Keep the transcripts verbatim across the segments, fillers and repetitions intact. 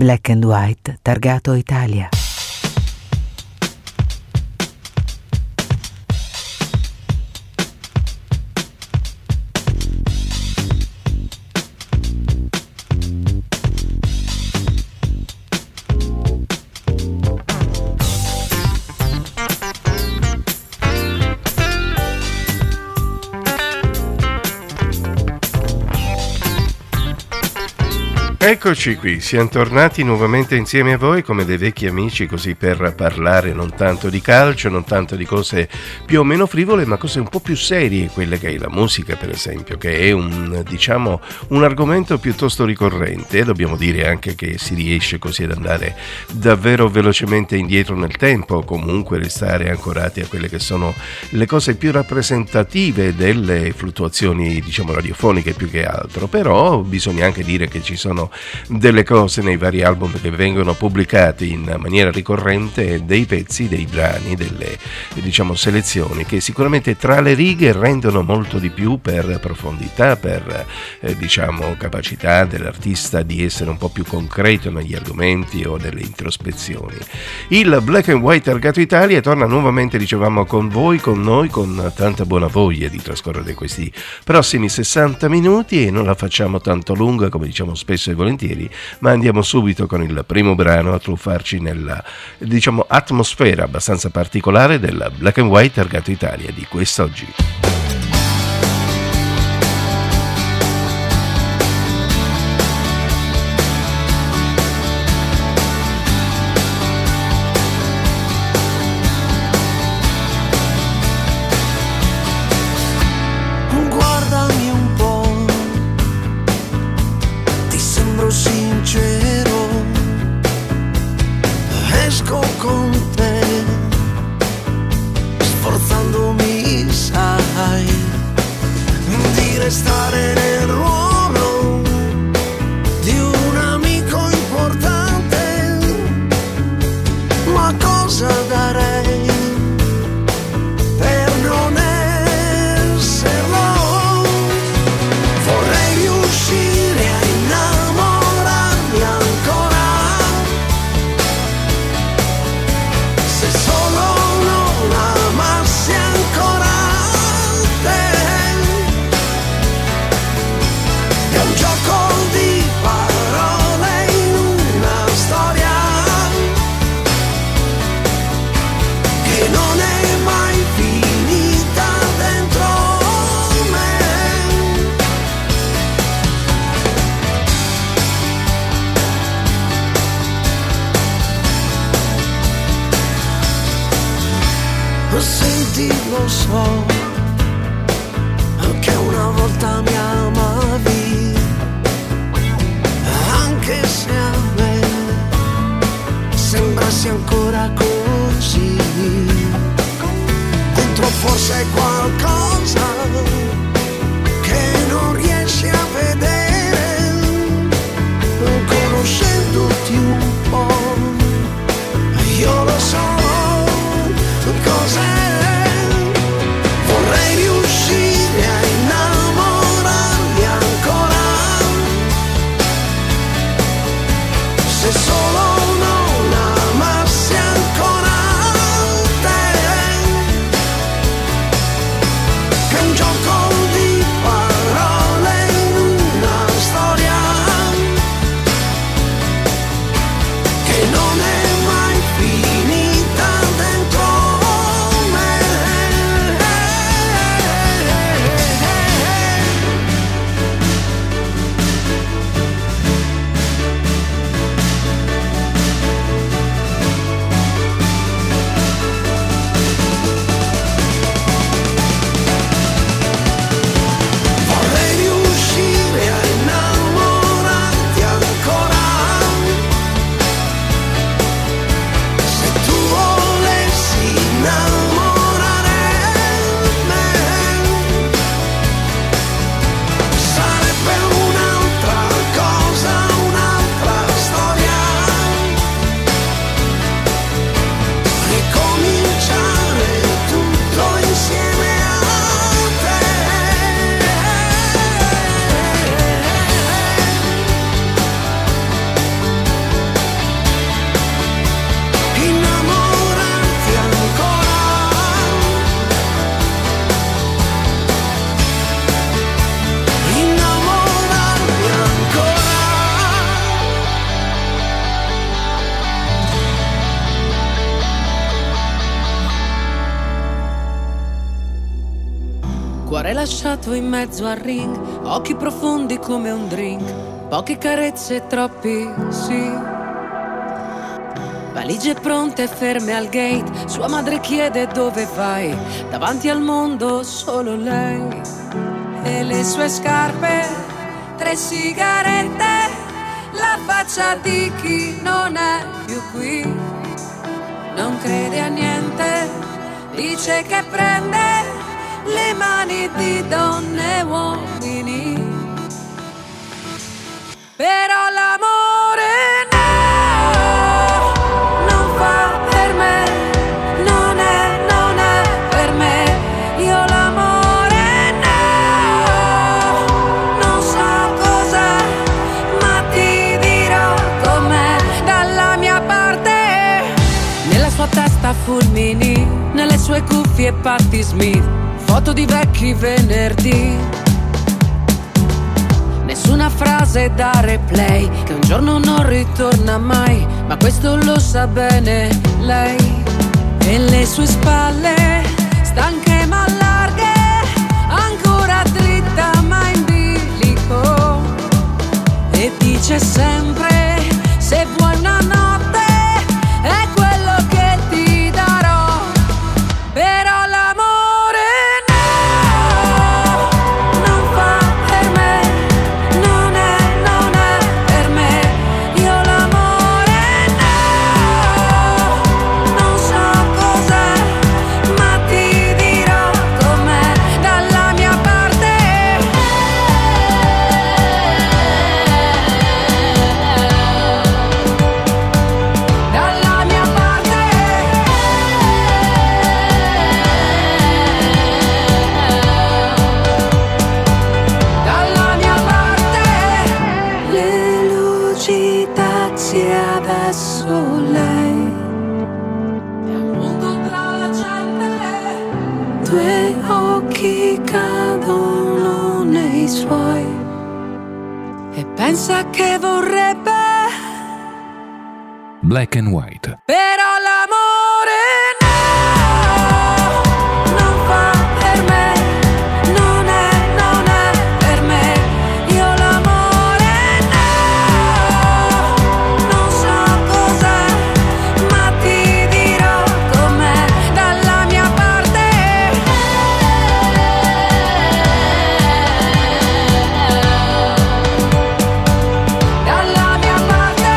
Black and White, targato Italia. Eccoci qui, siamo tornati nuovamente insieme a voi come dei vecchi amici, così per parlare non tanto di calcio, non tanto di cose più o meno frivole, ma cose un po' più serie, quelle che è la musica per esempio, che è un, diciamo, un argomento piuttosto ricorrente, e dobbiamo dire anche che si riesce così ad andare davvero velocemente indietro nel tempo, comunque restare ancorati a quelle che sono le cose più rappresentative delle fluttuazioni, diciamo, radiofoniche più che altro. Però bisogna anche dire che ci sono delle cose nei vari album che vengono pubblicati in maniera ricorrente, dei pezzi, dei brani, delle, diciamo, selezioni che sicuramente tra le righe rendono molto di più per profondità, per eh, diciamo capacità dell'artista di essere un po' più concreto negli argomenti o nelle introspezioni. Il Black and White targato Italia torna nuovamente, dicevamo, con voi, con noi, con tanta buona voglia di trascorrere questi prossimi sessanta minuti, e non la facciamo tanto lunga come diciamo spesso e volentieri, ma andiamo subito con il primo brano a truffarci nella, diciamo, atmosfera abbastanza particolare del Black and White targato Italia di quest'oggi. Stare nel ruolo di un amico importante, ma cosa darei per non esserlo? Vorrei riuscire a innamorarmi ancora, se solo non amassi ancora te. È un gioco di parole in una storia che non è mai finita dentro me. Senti, lo so che una volta mi amavi, anche se a me sembrassi ancora così. Dentro forse hai qualcosa che non riesci a vedere, conoscendoti un po', io lo so cos'è. Vorrei riuscire a innamorarmi Cuore lasciato in mezzo al ring, occhi profondi come un drink, poche carezze e troppi sì. Valigie pronte ferme al gate, sua madre chiede dove vai, davanti al mondo solo lei. E le sue scarpe, tre sigarette, la faccia di chi non è più qui. Non crede a niente, dice che prende le mani di donne e uomini. Però l'amore no, non fa per me, non è, non è per me. Io l'amore no, non so cos'è, ma ti dirò com'è. Dalla mia parte, nella sua testa fulmini, nelle sue cuffie Patti Smith, foto di vecchi venerdì. Nessuna frase da replay, che un giorno non ritorna mai, ma questo lo sa bene lei. E le sue spalle, stanche ma larghe, ancora dritta ma in bilico. E dice sempre, se vuoi una notte, è quello che ti darò. Però l'amore no, non fa per me, non è, non è per me. Io l'amore no, non so cos'è, ma ti dirò com'è. Dalla mia parte, dalla mia parte, dalla mia parte. Le luci taxi adesso lei è un mondo tra la gente, due occhi cadono nei suoi e pensa che vorrebbe. Black and White. Però l'amore no, non fa per me, non è, non è per me. Io l'amore no, non so cos'è, ma ti dirò com'è. Dalla mia parte, dalla mia parte,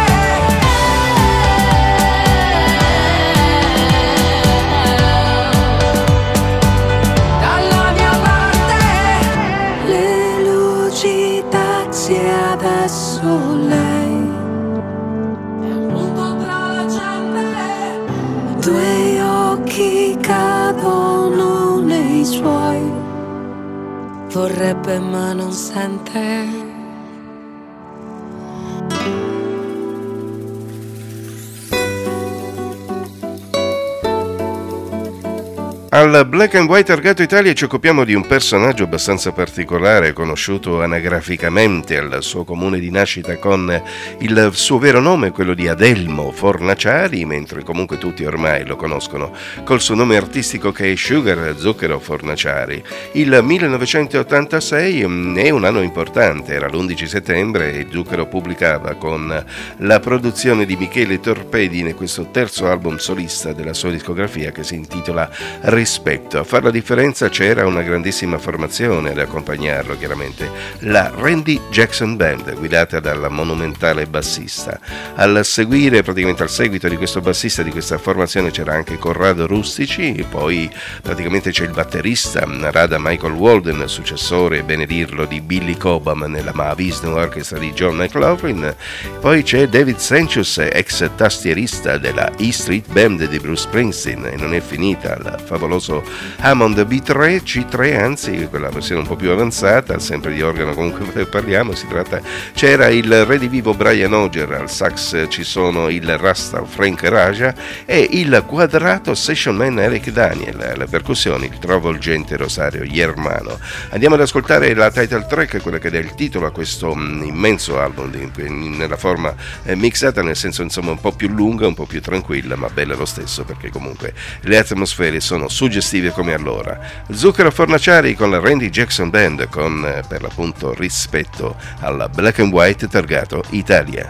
dalla mia parte. Le luci taxi adesso lei è un mondo tra la gente, due occhi cadono nei suoi. Vorrebbe ma non sente. Al Black and White Targato Italia ci occupiamo di un personaggio abbastanza particolare, conosciuto anagraficamente al suo comune di nascita con il suo vero nome, quello di Adelmo Fornaciari, mentre comunque tutti ormai lo conoscono col suo nome artistico che è Sugar, Zucchero Fornaciari. Il millenovecentottantasei è un anno importante, era l'undici settembre e Zucchero pubblicava con la produzione di Michele Torpedine questo terzo album solista della sua discografia che si intitola Rispetto. A fare la differenza c'era una grandissima formazione ad accompagnarlo, chiaramente la Randy Jackson Band, guidata dal monumentale bassista. Al seguire, praticamente al seguito di questo bassista, di questa formazione, c'era anche Corrado Rustici, e poi praticamente c'è il batterista Rada Michael Walden, successore, bene dirlo, di Billy Cobham nella Mahavishnu Orchestra di John McLaughlin. Poi c'è David Sancious, ex tastierista della E Street Band di Bruce Springsteen, e non è finita la favolosa Hammond B tre C tre, anzi quella versione un po' più avanzata, sempre di organo comunque parliamo, si tratta, c'era il redivivo Brian Auger, al sax ci sono il Rasta Frank Raja e il quadrato session man Eric Daniel, alle percussioni il travolgente Rosario Germano. Andiamo ad ascoltare la title track, quella che dà il titolo a questo immenso album, nella forma mixata, nel senso insomma un po' più lunga, un po' più tranquilla, ma bella lo stesso, perché comunque le atmosfere sono sul suggestive come allora. Zucchero Fornaciari con la Randy Jackson Band con eh, per l'appunto Rispetto alla Black and White targato Italia.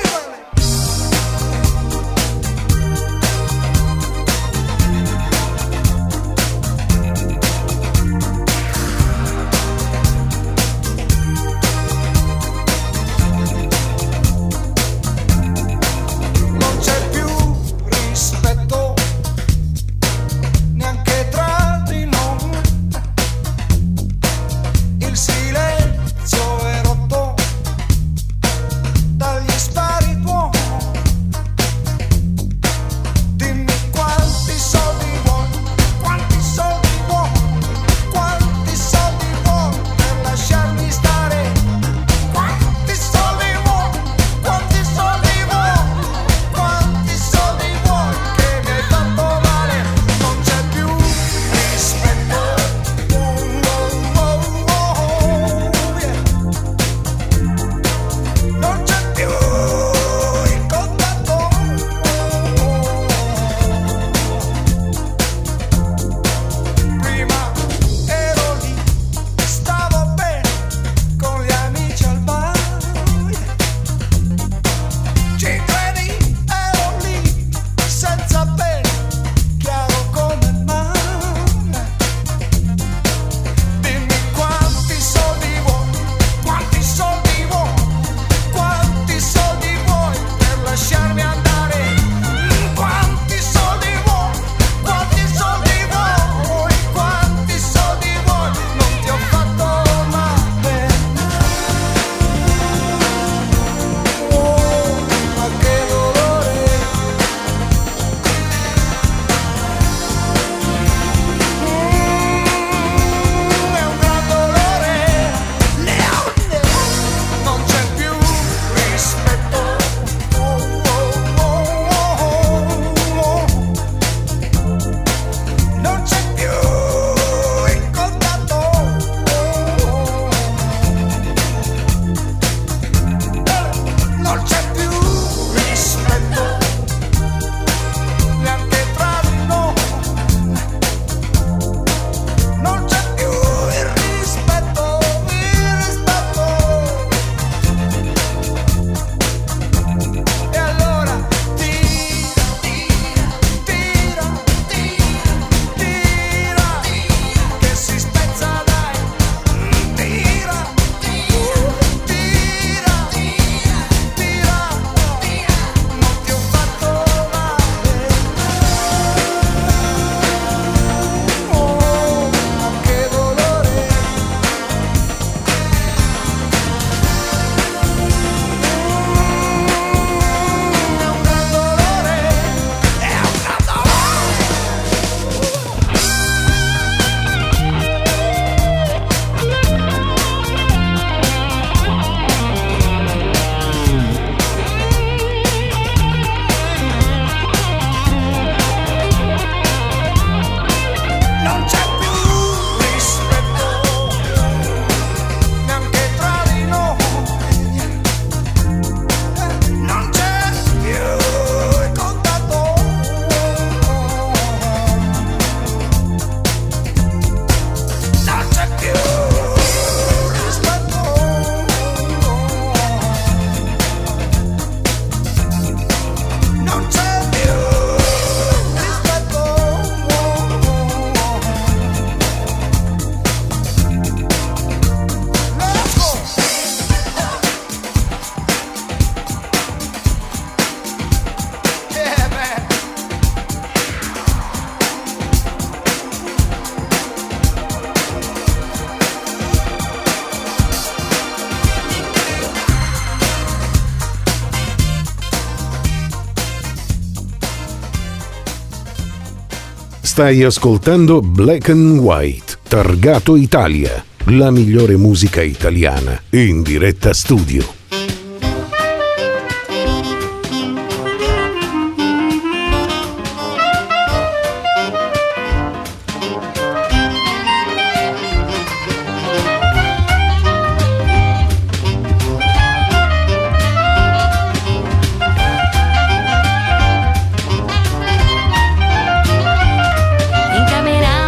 Stai ascoltando Black and White, targato Italia, la migliore musica italiana in diretta studio. In camera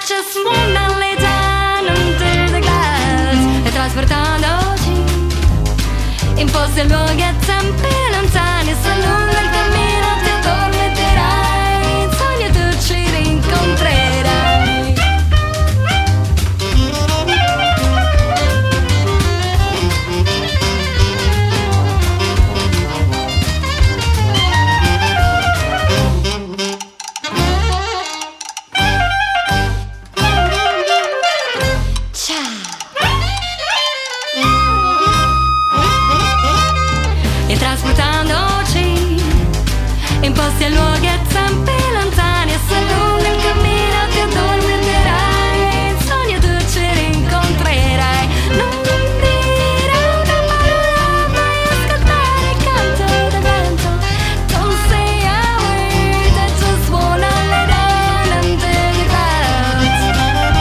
just wanna lay down under the clouds, e trasportandoci in posti e luoghi e tempi lontani, e se lungo il cammino ti addormenterai, in sogno tu ci rincontrerai. In posti e luoghi e tempi lontani, e se lungo il cammino ti addormenterai, in sogno tu ci rincontrerai. Non dire una parola, mai ascoltare il canto del vento. Don't say a word, I just wanna lay down under the clouds.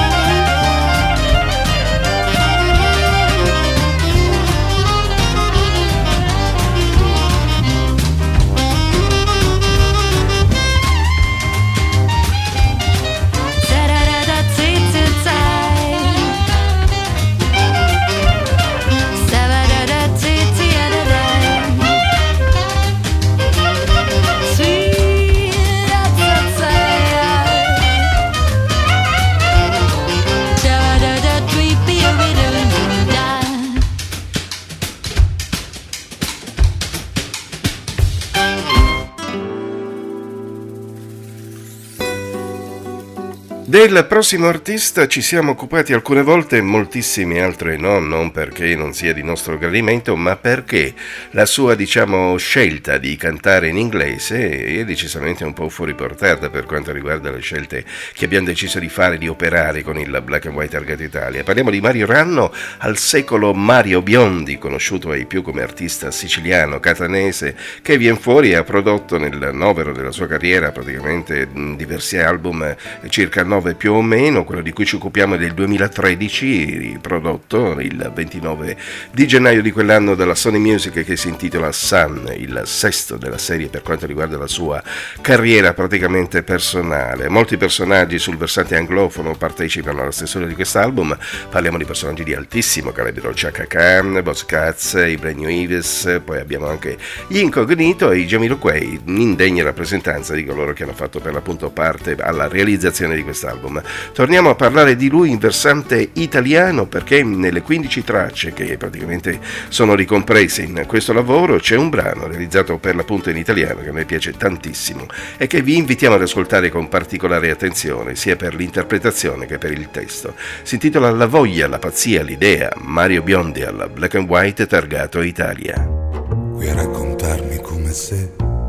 Del prossimo artista ci siamo occupati alcune volte, moltissime altre no, non perché non sia di nostro gradimento, ma perché la sua, diciamo, scelta di cantare in inglese è decisamente un po' fuori portata per quanto riguarda le scelte che abbiamo deciso di fare, di operare con il Black and White Targato Italia. Parliamo di Mario Ranno, al secolo Mario Biondi, conosciuto ai più come artista siciliano, catanese, che viene fuori e ha prodotto nel novero della sua carriera praticamente diversi album, circa nove più o meno. Quello di cui ci occupiamo è del duemilatredici, prodotto il ventinove di gennaio di quell'anno dalla Sony Music, che si intitola Sun, il sesto della serie per quanto riguarda la sua carriera praticamente personale. Molti personaggi sul versante anglofono partecipano alla stesura di quest'album. Parliamo di personaggi di altissimo calibro: Chaka Khan, Boz Katz, i Brand New Eves, poi abbiamo anche gli Incognito e i Jamiroquai, in degna rappresentanza di coloro che hanno fatto per l'appunto parte alla realizzazione di quest'album. Torniamo a parlare di lui in versante italiano, perché nelle quindici tracce che praticamente sono ricomprese in questo lavoro c'è un brano realizzato per l'appunto in italiano che a me piace tantissimo e che vi invitiamo ad ascoltare con particolare attenzione, sia per l'interpretazione che per il testo. Si intitola La voglia, la pazzia, l'idea. Mario Biondi alla Black and White Targato Italia. Vuoi raccontarmi come se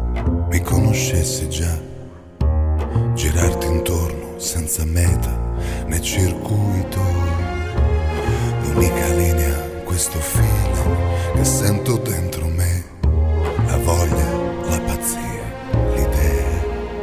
mi conoscessi già, girarti intorno senza meta né circuito, l'unica linea, questo feeling che sento dentro me, la voglia, la pazzia, l'idea.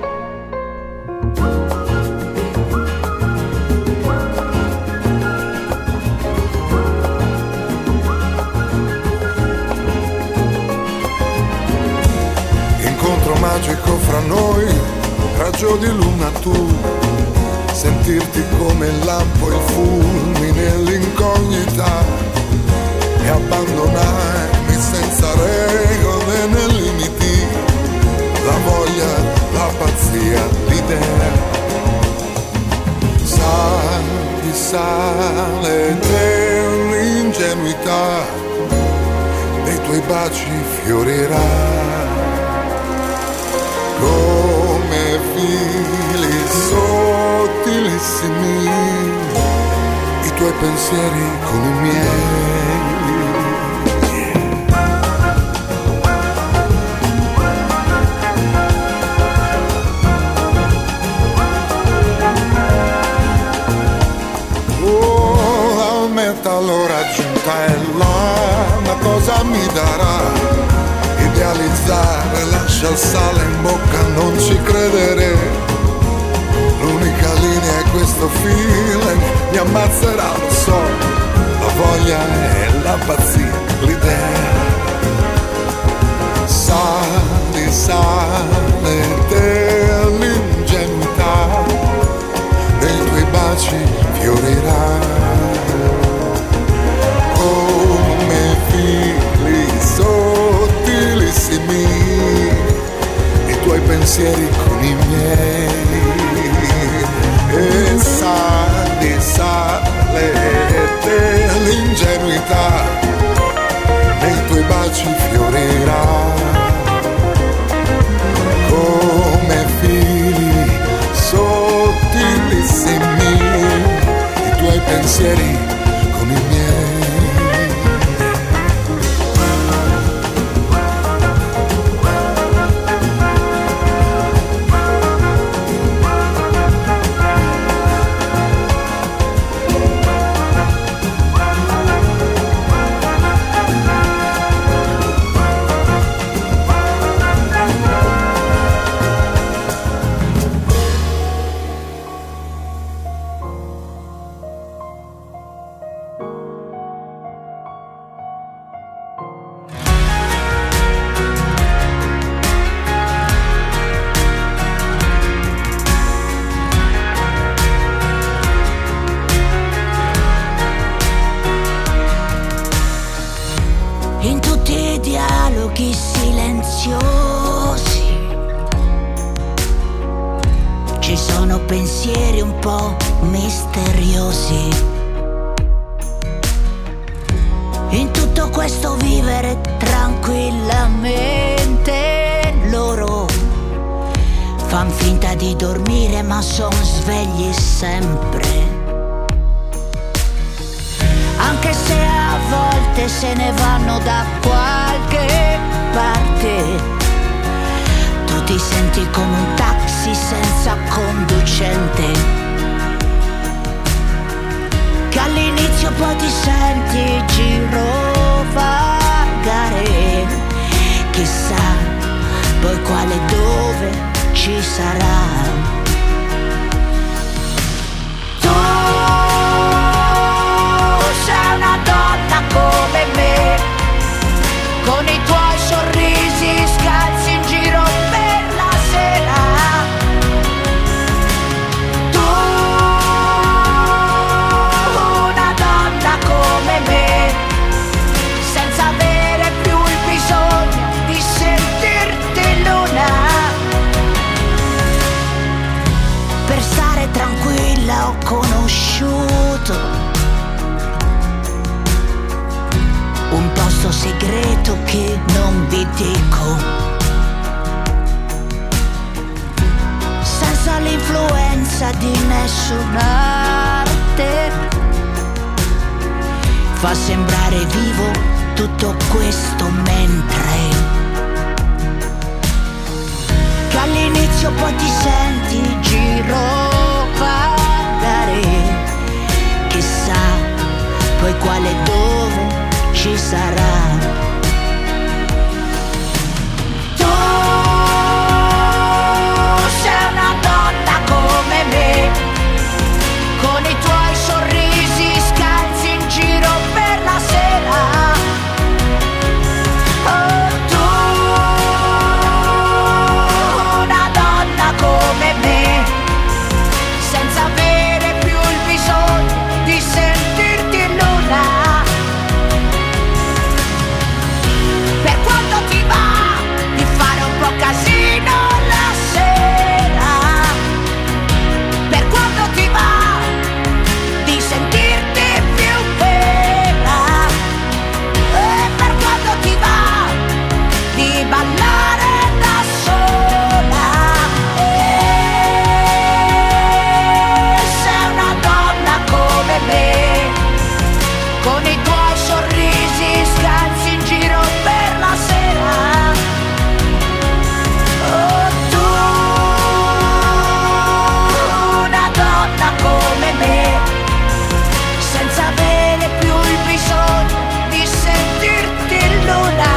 Incontro magico fra noi, raggio di luna tu, sentirti come il lampo, il fulmine, l'incognita, e abbandonarmi senza regole né limiti, la voglia, la pazzia, l'idea. Sal di sale dell'ingenuità, dei tuoi baci fiorirà come fili sottilissimi, i tuoi pensieri con i miei. Oh, la meta l'ho raggiunta e là, ma cosa mi darà? Idealizzare, lascia il sale in bocca, non ci credere. L'unica linea è questo feeling, mi ammazzerà, lo so. La voglia è la pazzia, l'idea. Sali, sale dell'ingenuità, dei tuoi baci carissimi, i tuoi pensieri con i miei. Fa sembrare vivo tutto questo mentre che all'inizio poi ti senti girovagare, chissà poi quale dove ci sarà. Tu sei una donna come me, con i tuoi sorrisi scalzi in giro per la sera. Oh, tu, una donna come me, senza avere più il bisogno di sentirti in luna. Per quanto ti va di fare un po' casino la sera, per quanto ti va di sentirti più vera, e per quanto ti va di ballare da sola. E sei una donna come me, con i tuoi sorrisi scalzi in giro per la sera. Oh, tu, una donna come me, senza avere più il bisogno di sentirti in luna.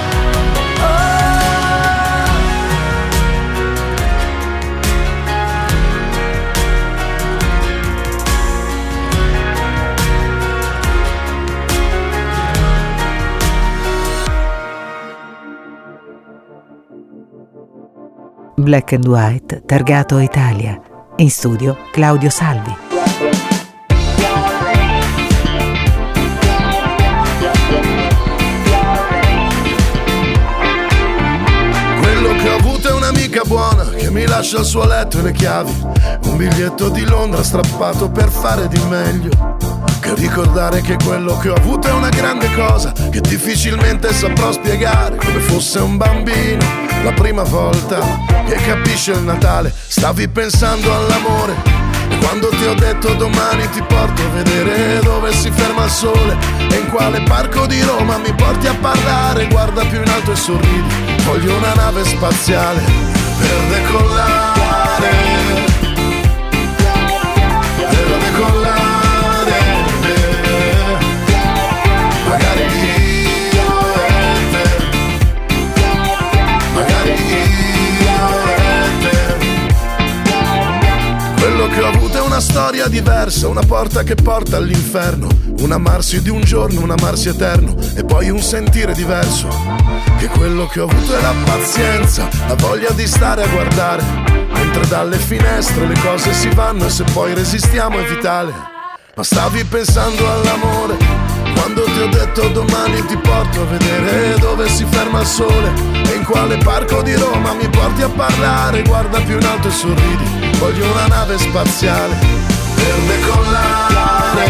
Black and White, targato Italia. In studio Claudio Salvi. Quello che ho avuto è un'amica buona che mi lascia il suo letto e le chiavi, un biglietto di Londra strappato per fare di meglio. Che ricordare che quello che ho avuto è una grande cosa che difficilmente saprò spiegare, come fosse un bambino la prima volta che capisce il Natale. Stavi pensando all'amore e quando Quando ti ho detto domani ti porto a vedere dove si ferma il sole e in quale parco di Roma mi porti a parlare. Guarda più in alto e sorridi, voglio una nave spaziale per decollare, per decollare, magari io e te, magari io e te. Quello che ho avuto è una storia diversa, una porta che porta all'inferno, un amarsi di un giorno, un amarsi eterno e poi un sentire diverso. Che quello che ho avuto è la pazienza, la voglia di stare a guardare, mentre dalle finestre le cose si vanno e se poi resistiamo è vitale. Ma stavi pensando all'amore quando ti ho detto domani ti porto a vedere dove si ferma il sole e in quale parco di Roma mi porti a parlare. Guarda più in alto e sorridi, voglio una nave spaziale per decollare,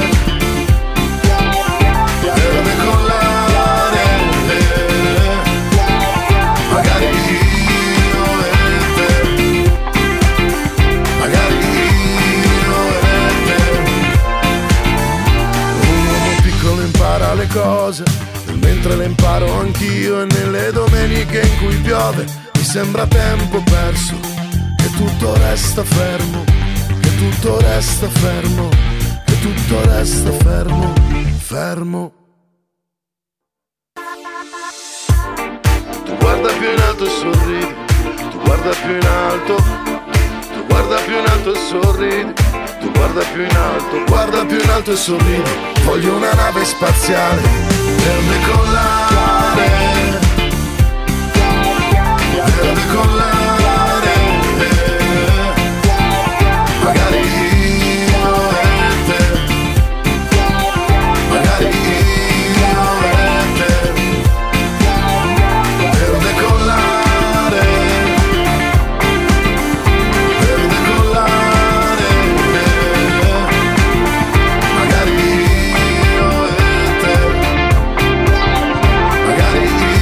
per decollare, magari io e te, magari io e te. Un uomo piccolo impara le cose mentre le imparo anch'io e nelle domeniche in cui piove mi sembra tempo perso, che tutto resta fermo, che tutto resta fermo, che tutto resta fermo, fermo. Tu guarda più in alto e sorridi, tu guarda più in alto, tu guarda più in alto e sorridi, tu guarda più in alto, guarda più in alto e sorridi, voglio una nave spaziale per decollare, per decollare, magari io e te, magari io e te, per decollare, per decollare, magari io e te, magari io e te.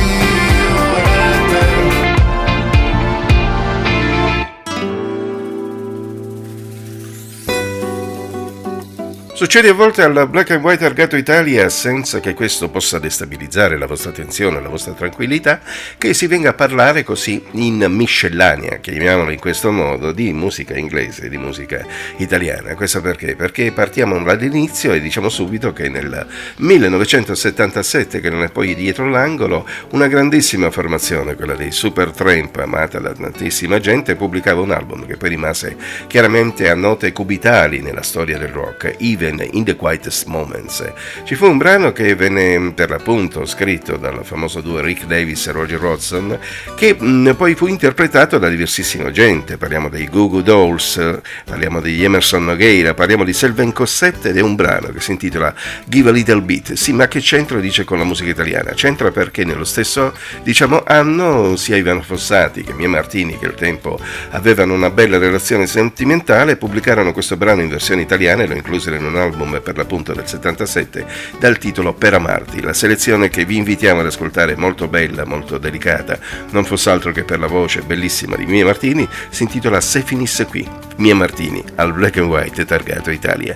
Succede a volte alla Black and White Targato Italia, senza che questo possa destabilizzare la vostra attenzione, la vostra tranquillità, che si venga a parlare così in miscellanea, chiamiamolo in questo modo, di musica inglese, di musica italiana. Questo perché? Perché partiamo dall'inizio e diciamo subito che nel millenovecentosettantasette, che non è poi dietro l'angolo, una grandissima formazione, quella dei Supertramp, amata da tantissima gente, pubblicava un album che poi rimase chiaramente a note cubitali nella storia del rock, Even in the Quietest Moments. Ci fu un brano che venne per l'appunto scritto dal famoso duo Rick Davis e Roger Hodgson, che mh, poi fu interpretato da diversissima gente. Parliamo dei Goo Goo Dolls, parliamo degli Emerson Nogueira, parliamo di Selven Cossette, ed è un brano che si intitola Give a Little Bit. Sì, ma che c'entra, dice, con la musica italiana? C'entra perché nello stesso, diciamo, anno sia Ivano Fossati che Mia Martini, che al tempo avevano una bella relazione sentimentale, pubblicarono questo brano in versione italiana e lo inclusero in un album per l'appunto del settantasette dal titolo Per amarti. La selezione che vi invitiamo ad ascoltare è molto bella, molto delicata, non fosse altro che per la voce bellissima di Mia Martini, si intitola Se finisse qui. Mia Martini al Black and White Targato Italia.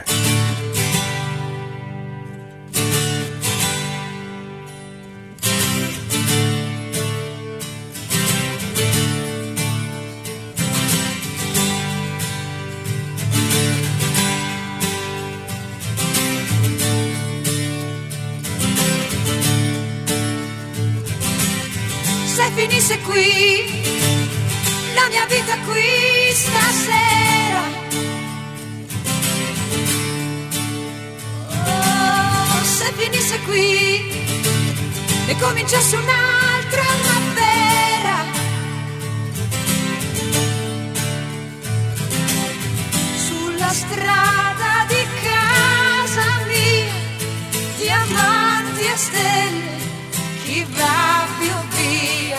Finisse qui la mia vita qui stasera, oh, se finisse qui e cominciasse un'altra vera, sulla strada di casa mia, diamanti e stelle, chi va più via.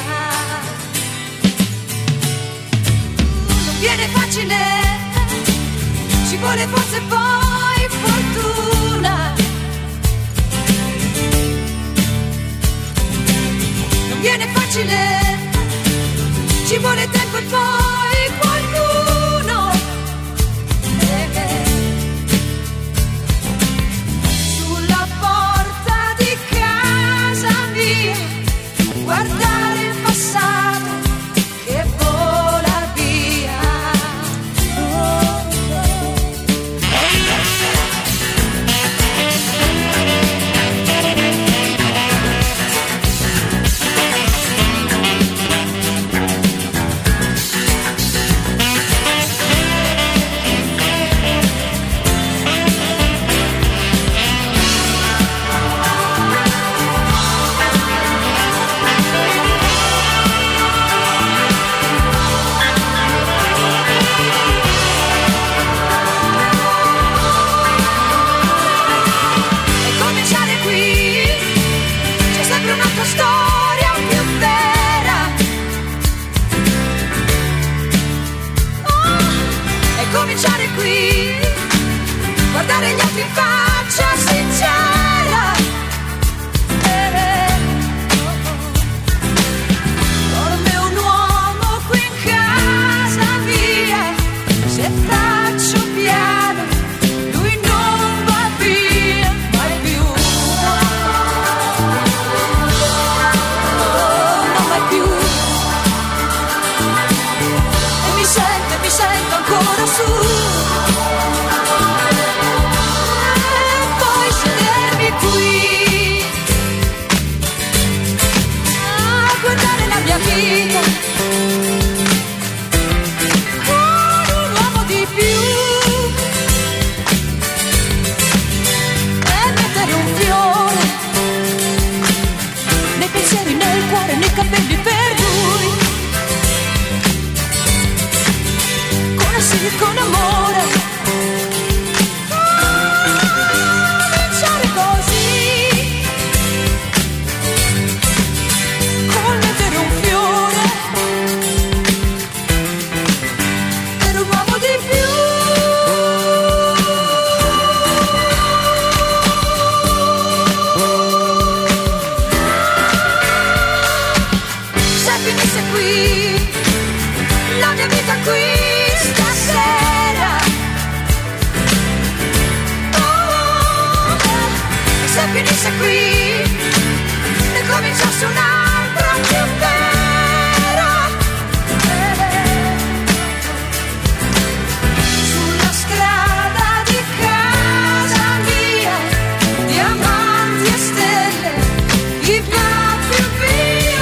Non viene facile, ci vuole forse poi fortuna. Non viene facile, ci vuole tempo e poi qualcuno. Eh, eh. qui, guardare gli altri in faccia sincera. Eh, oh, oh. Come un uomo qui in casa mia, se faccio piano, lui non va via mai più. Non mai più. E mi sento, mi sento ancora su. Qui a guardare la mia vita con un uomo di più e mettere un fiore nei pensieri, nel cuore, nei capelli per lui, con sì, con amore. Finisse qui e cominciasse un'altra più vera. Sulla strada di casa mia, diamanti e stelle, chi va più via.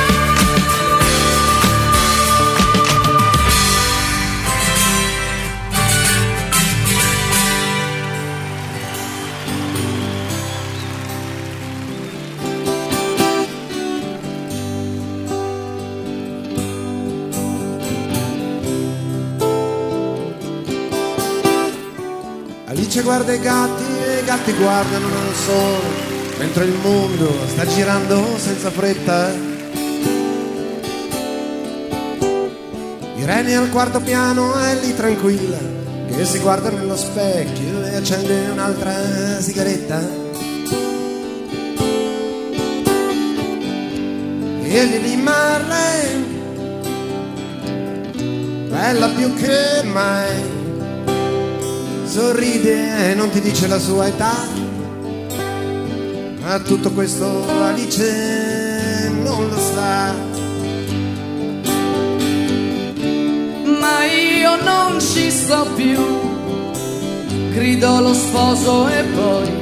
Alice guarda i gatti e i gatti guardano il sole, mentre il mondo sta girando senza fretta. Irene al quarto piano è lì tranquilla, che si guarda nello specchio e accende un'altra sigaretta. E Lily Marley, bella più che mai, sorride e non ti dice la sua età, ma tutto questo Alice non lo sa. Ma io non ci sto più, gridò lo sposo e poi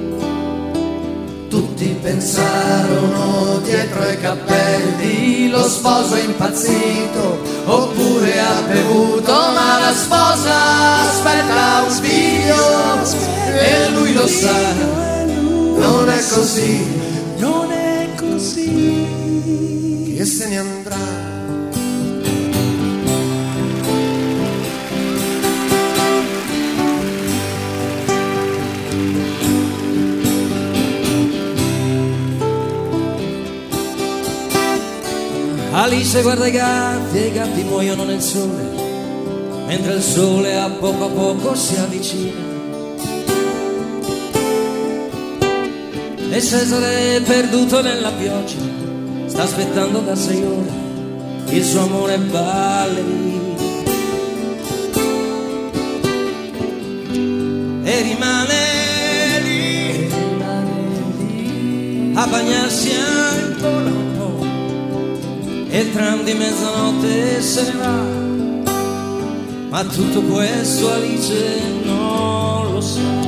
tutti pensarono dietro ai cappelli, lo sposo è impazzito oppure ha bevuto, ma la sposa aspetta un figlio e lui lo sa, non è così, non è così che se ne andrà. Alice guarda i gatti e i gatti muoiono nel sole, mentre il sole a poco a poco si avvicina. E Cesare è perduto nella pioggia, sta aspettando da sei ore il suo amore ballerino. E rimane lì, a bagnarsi ancora un po', e il tram di mezzanotte se ne va, ma tutto questo Alice non lo sa.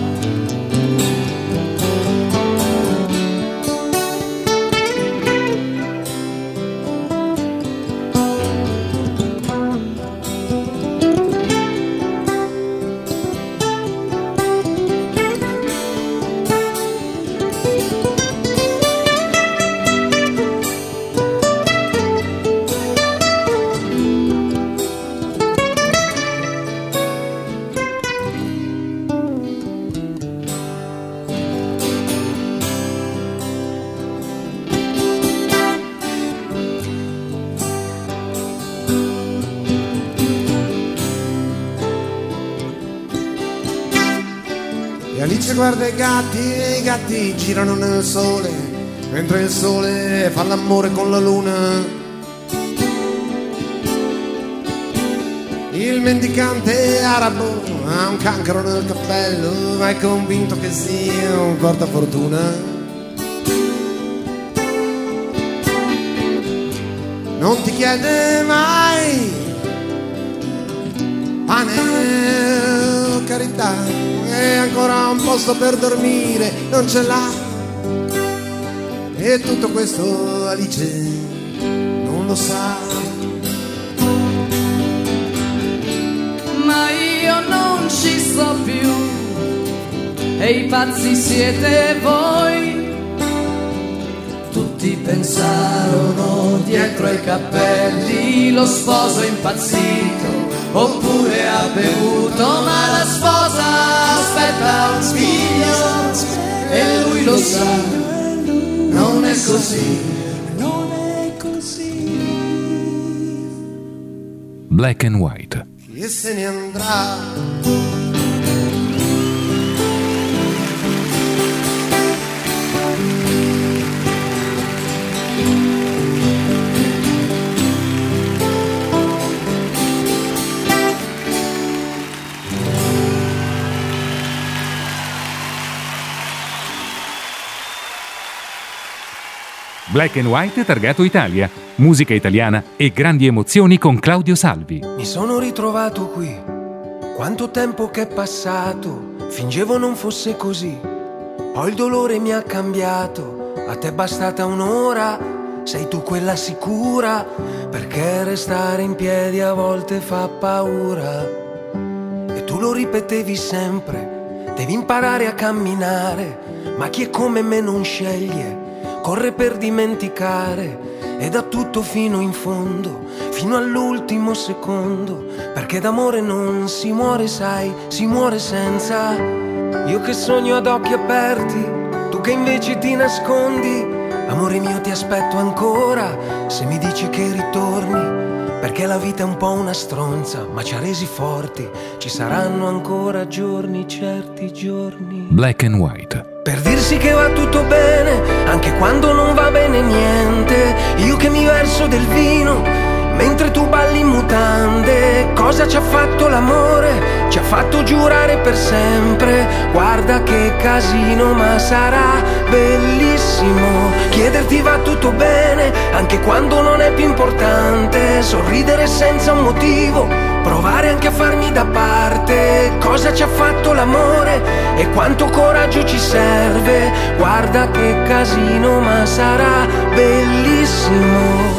E Alice guarda i gatti e i gatti girano nel sole, mentre il sole fa l'amore con la luna. Il mendicante arabo ha un cancro nel cappello, ma è convinto che sia un portafortuna. Non ti chiede mai pane o carità, e ancora un posto per dormire non ce l'ha. E tutto questo Alice non lo sa. Ma io non ci sto più e i pazzi siete voi. Tutti pensarono dietro ai cappelli lo sposo impazzito oppure ha bevuto, ma la sposa aspetta un figlio e lui lo sa, non è così, non è così. Black and White. E se ne andrà. Black and White targato Italia, musica italiana e grandi emozioni con Claudio Salvi. Mi sono ritrovato qui, quanto tempo che è passato, fingevo non fosse così, poi il dolore mi ha cambiato, a te è bastata un'ora, sei tu quella sicura, perché restare in piedi a volte fa paura, e tu lo ripetevi sempre, devi imparare a camminare, ma chi è come me non sceglie, corre per dimenticare e dà tutto fino in fondo, fino all'ultimo secondo, perché d'amore non si muore, sai, si muore senza. Io che sogno ad occhi aperti, tu che invece ti nascondi, amore mio ti aspetto ancora, se mi dici che ritorni, perché la vita è un po' una stronza, ma ci ha resi forti, ci saranno ancora giorni, certi giorni. Black and White. Per dirsi che va tutto bene, anche quando non va bene niente. Io che mi verso del vino, mentre tu balli in mutande. Cosa ci ha fatto l'amore? Ci ha fatto giurare per sempre. Guarda che casino, ma sarà bellissimo. Chiederti va tutto bene, anche quando non è più importante. Sorridere senza un motivo, provare anche a farmi da parte. Cosa ci ha fatto l'amore e quanto coraggio ci serve. Guarda che casino, ma sarà bellissimo.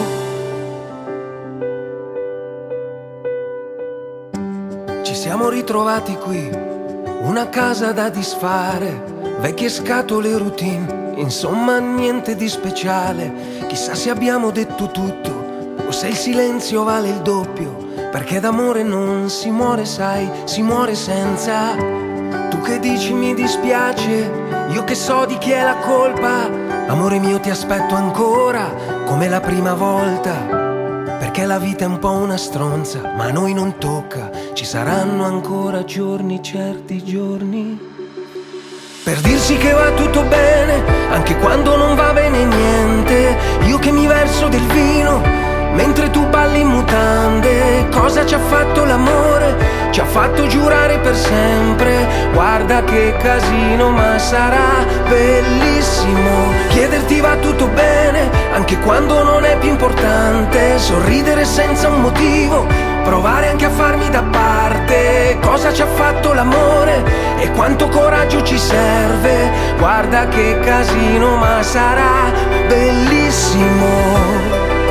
Ci siamo ritrovati qui, una casa da disfare, vecchie scatole routine, insomma niente di speciale. Chissà se abbiamo detto tutto o se il silenzio vale il doppio, perché d'amore non si muore, sai, si muore senza. Tu che dici mi dispiace, io che so di chi è la colpa. Amore mio ti aspetto ancora, come la prima volta, perché la vita è un po' una stronza, ma a noi non tocca, ci saranno ancora giorni, certi giorni. Per dirsi che va tutto bene, anche quando non va bene niente. Io che mi verso del vino, mentre tu balli in mutande. Cosa ci ha fatto l'amore? Ci ha fatto giurare per sempre. Guarda che casino, ma sarà bellissimo. Chiederti va tutto bene, anche quando non è più importante. Sorridere senza un motivo, provare anche a farmi da parte. Cosa ci ha fatto l'amore e quanto coraggio ci serve. Guarda che casino, ma sarà bellissimo.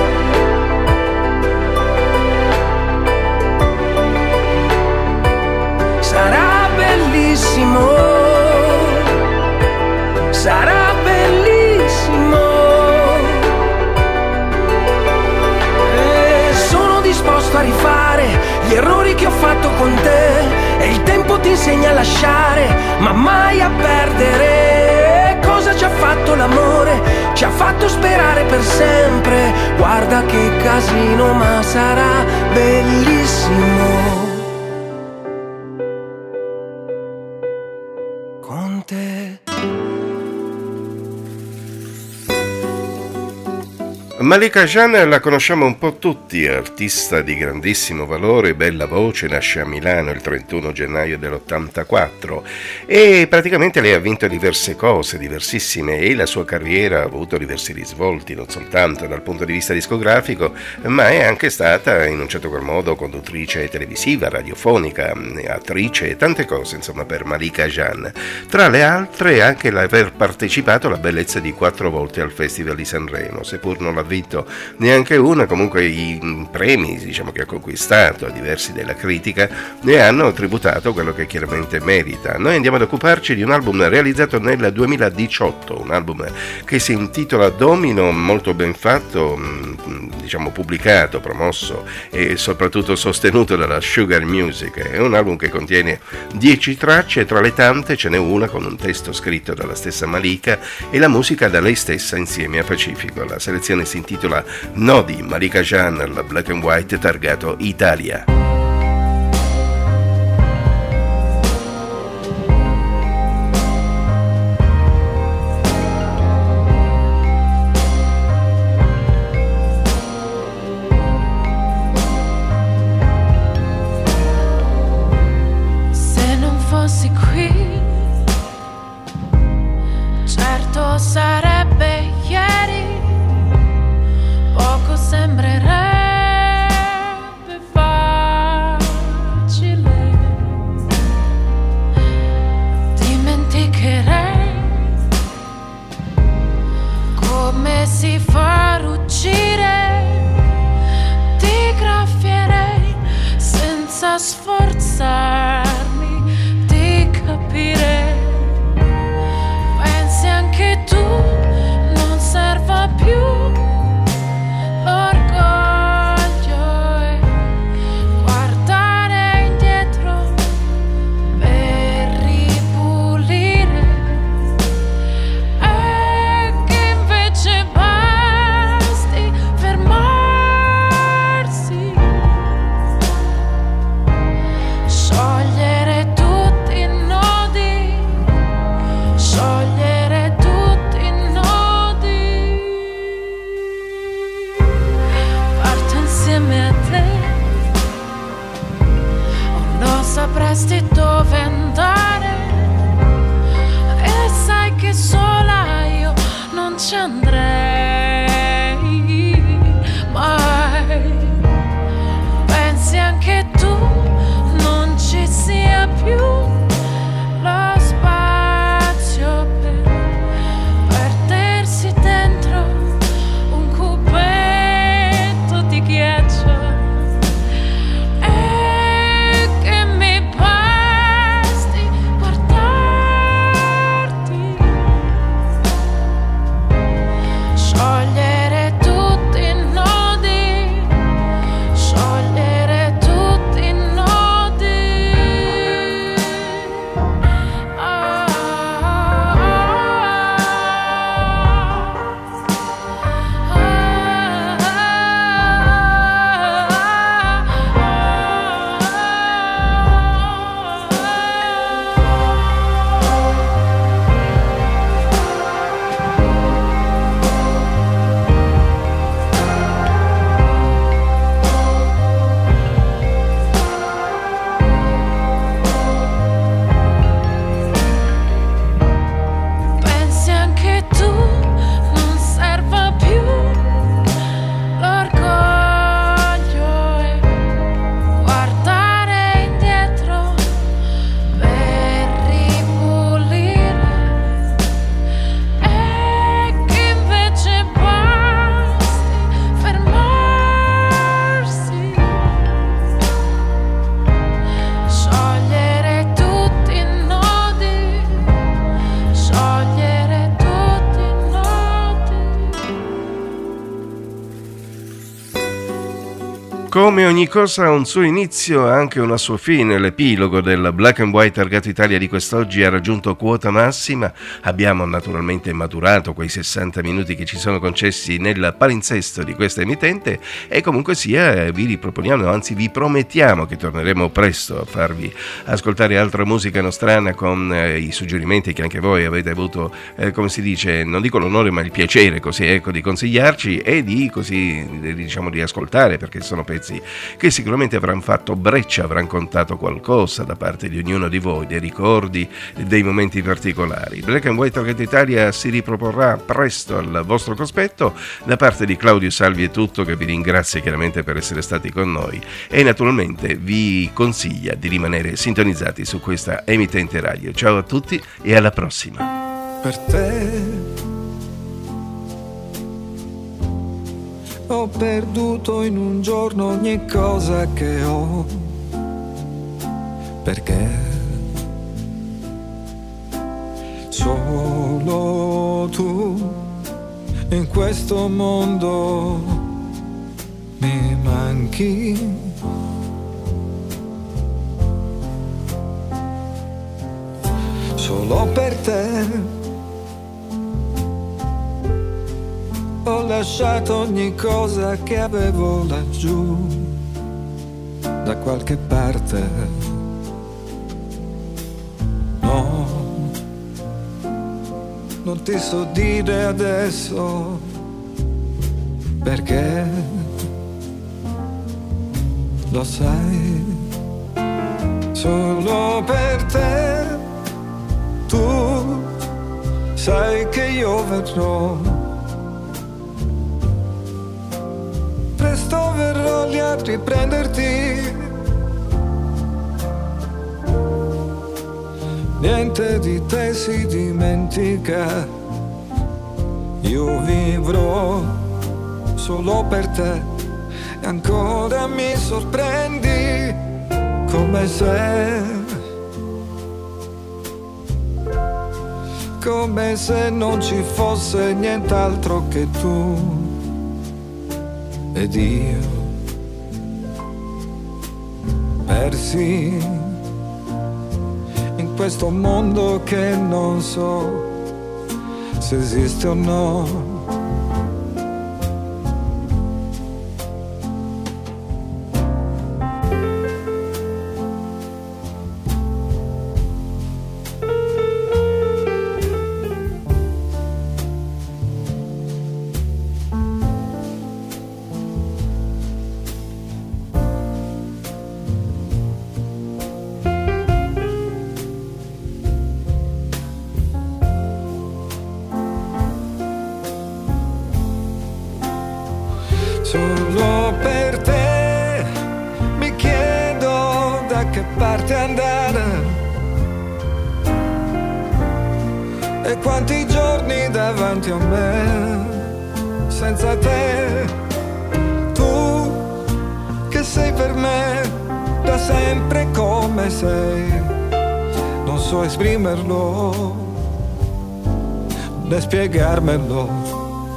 Sarà bellissimo, sarà bellissimo. E sono disposto a rifare gli errori che ho fatto con te, e il tempo ti insegna a lasciare, ma mai a perdere. Cosa ci ha fatto l'amore? Ci ha fatto sperare per sempre. Guarda che casino, ma sarà bellissimo. te. Malika Jan la conosciamo un po' tutti, artista di grandissimo valore e bella voce, nasce a Milano il trentuno gennaio dell'ottantaquattro e praticamente lei ha vinto diverse cose, diversissime, e la sua carriera ha avuto diversi risvolti, non soltanto dal punto di vista discografico, ma è anche stata in un certo qual modo conduttrice televisiva, radiofonica, attrice e tante cose, insomma, per Malika Jan. Tra le altre anche l'aver partecipato alla bellezza di quattro volte al Festival di Sanremo, seppur non l'ha vinto neanche una, comunque i premi, diciamo, che ha conquistato, diversi della critica, ne hanno tributato quello che chiaramente merita. Noi andiamo ad occuparci di un album realizzato nel duemiladiciotto, un album che si intitola Domino, molto ben fatto, diciamo pubblicato, promosso e soprattutto sostenuto dalla Sugar Music. È un album che contiene dieci tracce e tra le tante ce n'è una con un testo scritto dalla stessa Malika e la musica da lei stessa insieme a Pacifico. La selezione si intitola Nodi, Malika Jan, la Black and White targato Italia. Se non fossi qui, certo sarebbe ieri. Poco sembrerebbe facile, dimenticherei come si fa a ruggire, ti graffierei senza sforzarmi di capire. Pensi anche tu, non serva più l'orgoglio e guardare indietro per ripulire, e che invece basti fermarsi Come ogni cosa ha un suo inizio, anche una sua fine. L'epilogo del Black and White Targato Italia di quest'oggi ha raggiunto quota massima. Abbiamo naturalmente maturato quei sessanta minuti che ci sono concessi nel palinsesto di questa emittente e comunque sia vi riproponiamo, anzi vi promettiamo che torneremo presto a farvi ascoltare altra musica nostrana con eh, i suggerimenti che anche voi avete avuto, eh, come si dice, non dico l'onore ma il piacere così ecco di consigliarci e di così diciamo di ascoltare, perché sono pezzi che sicuramente avranno fatto breccia, avranno contato qualcosa da parte di ognuno di voi, dei ricordi, dei momenti particolari. Black and White Targato Italia si riproporrà presto al vostro cospetto. Da parte di Claudio Salvi è tutto, che vi ringrazia chiaramente per essere stati con noi e naturalmente vi consiglia di rimanere sintonizzati su questa emittente radio. Ciao a tutti e alla prossima. Per te ho perduto in un giorno ogni cosa che ho, perché solo tu in questo mondo mi manchi. Solo per te ho lasciato ogni cosa che avevo laggiù, da qualche parte. No, non ti so dire adesso perché, lo sai, solo per te. Tu sai che io verrò, presto verrò lì a riprenderti. Niente di te si dimentica, io vivrò solo per te e ancora mi sorprendi come se, come se non ci fosse nient'altro che tu ed io, persi in questo mondo che non so se esiste o no. Solo per te mi chiedo da che parte andare e quanti giorni davanti a me senza te. Tu che sei per me da sempre come sei, non so esprimerlo né spiegarmelo.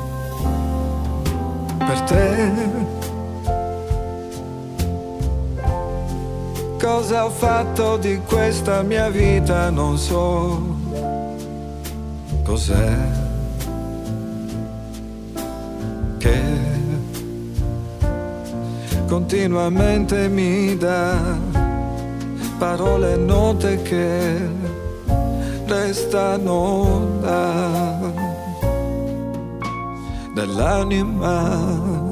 Per te cosa ho fatto di questa mia vita non so cos'è che continuamente mi dà parole e note che restano là dell'anima.